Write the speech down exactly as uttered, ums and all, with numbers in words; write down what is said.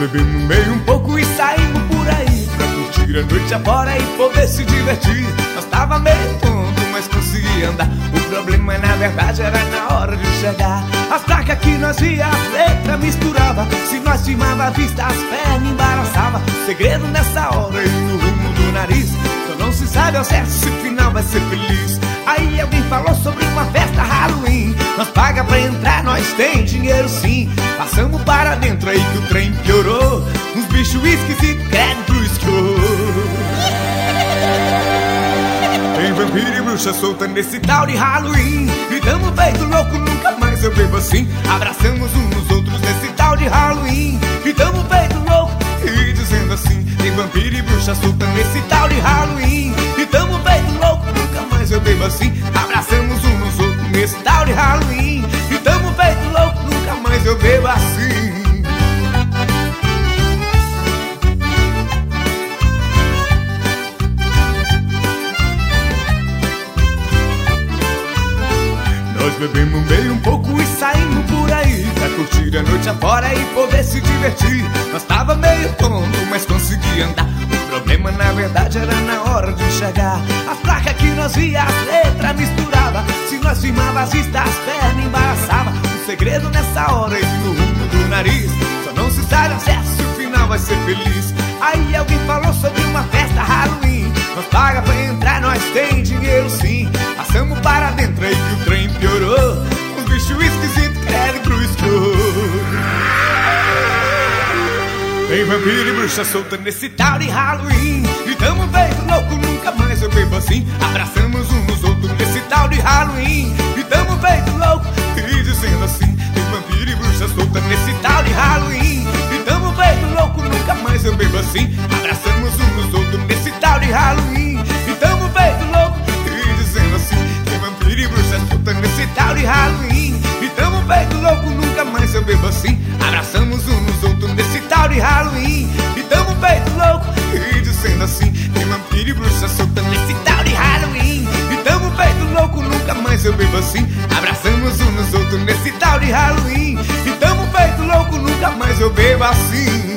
bebemos meio um pouco e saímos por aí pra curtir a noite afora e poder se divertir. Nós tava meio tonto, mas conseguia andar. O problema na verdade era na hora de chegar. As placas que nós via, as letras misturava. Se nós filmava a vista, as pernas embaraçava. O segredo nessa hora é ir no rumo do nariz. Só não se sabe ao certo se o final vai ser feliz. Aí alguém falou sobre uma festa Halloween. Nós paga pra entrar, nós tem dinheiro sim. Passamos para dentro aí que o trem piorou. Uns bichos esquisitos, credo pro escuro. Tem vampiro e bruxa solta nesse tal de Halloween. E tamo feito louco, nunca mais eu bebo assim. Abraçamos uns nos outros nesse tal de Halloween. E tamo feito louco e dizendo assim. Tem vampiro e bruxa solta nesse tal de Halloween. E tamo feito louco, nunca mais eu bebo assim. Abraçamos uns nos outros nesse tal de Halloween. E tamo feito louco, nunca mais eu bebo assim. Nós bebemos meio um pouco e saímos por aí pra curtir a noite afora e poder se divertir. Nós tava meio tonto, mas conseguia andar. O problema na verdade era na hora de chegar. As placas que nós via, as letras misturava. Se nós filmava as vistas, as pernas embaraçava. O segredo nessa hora é ir no rumo do nariz. Só não se sabe ao certo se o final vai ser feliz. Aí alguém falou sobre uma festa Halloween. Nós paga pra entrar, nós tem dinheiro sim. Passamos para dentro aí que o trem piorou. Uns bichos esquisitos querem pro escuro. Tem vampiro e bruxa solta nesse tal de Halloween. E tamo feito louco, nunca mais eu bebo assim. Abraçamos uns nos outros nesse tal de Halloween. E tamo feito louco e dizendo assim. Tem vampiro e bruxa solta nesse tal de Halloween. E tamo feito louco, nunca mais eu bebo assim. Abraçamos uns nos outros nesse tal de Halloween. E tamo feito louco e dizendo assim. Tem vampiro e bruxa solta nesse tal de Halloween. E tamo feito louco, nunca mais eu bebo assim. Abraçamos uns nos outros nesse tal de Halloween. E tamo feito louco e dizendo assim. Tem vampiro e bruxa solta nesse tal de Halloween. E tamo feito louco, nunca mais eu bebo assim. Abraçamos uns nos outros nesse tal de Halloween. E tamo feito louco, nunca mais eu bebo assim.